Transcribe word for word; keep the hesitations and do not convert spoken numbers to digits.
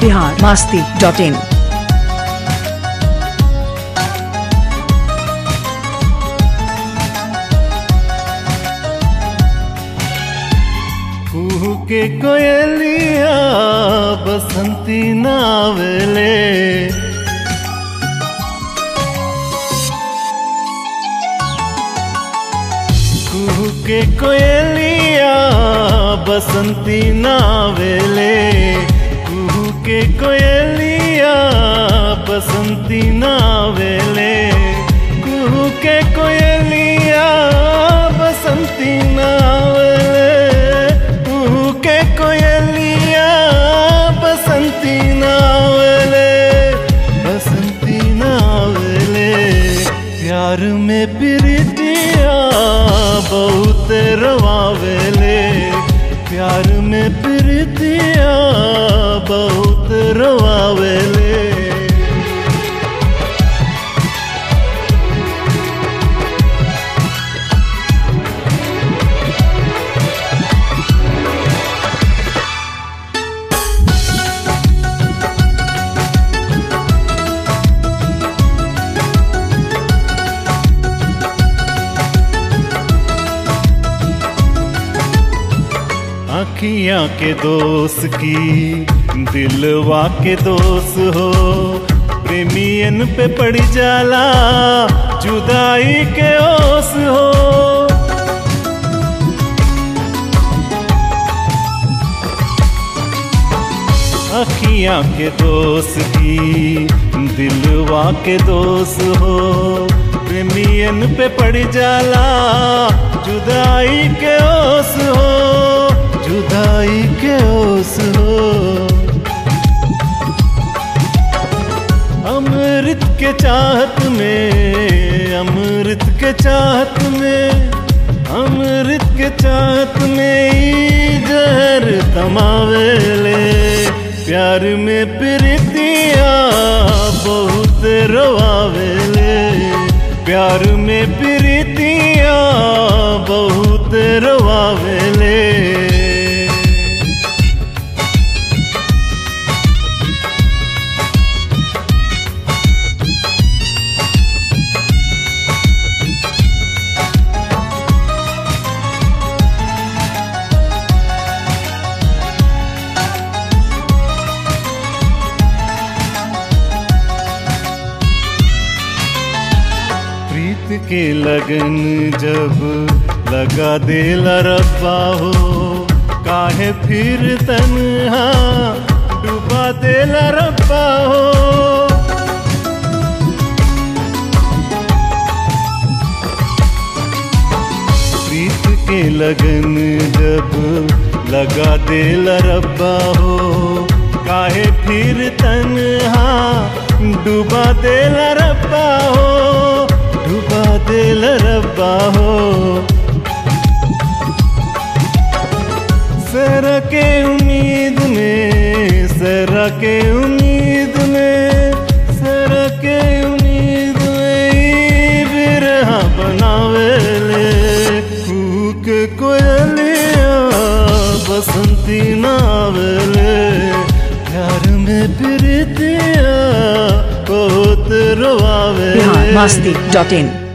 Bihar Masti dot in. कुहू के कोयलिया बसंती नावेले, कुहू के कोयलिया बसंती नावेले, कुहू के कोयलिया बसंती नावेले, कुहू के कोयलिया बसंती नावेले, कुहू के कोयलिया बसंती नावेले, बसंती नावेले। प्यार में प्रीतिया बहुत रवावेले, प्यार में प्रीतिया बहुत रवावेले। अखियाँ के दोस्त की दिलवा के दोस्त हो, प्रेमियन पे पड़ जाला जुदाई के ओस हो। अखियाँ के दोस्त की दिलवा के दोस्त हो, प्रेमियन पे पड़ जाला जुदाई के ओस हो, जुदाई के ओस हो। अमृत के चाहत में, अमृत के चाहत में, अमृत के चाहत में ई जहर तमावेले। प्यार में प्रीतिया बहुत रवावेले, प्यार में प्रीतिया बहुत रवावेले। प्रीत के लगन जब लगा देला रब्बा हो, काहे फिर तन्हा डुबा देला रब्बा हो। प्रीत के लगन जब लगा देला रब्बा हो, काहे फिर तन्हा डुबा देला रब्बा हो, डुबा देला रब्बा हो। सरा के उम्मीद में, सरा के उम्मीद में, सरा के उम्मीद में ई बिरहा बनावेले। कुहू के कोयलिया बसंती नावेले, प्यार में प्रीतिया बहुत रवावेले। बिहार मस्ती डॉट इन।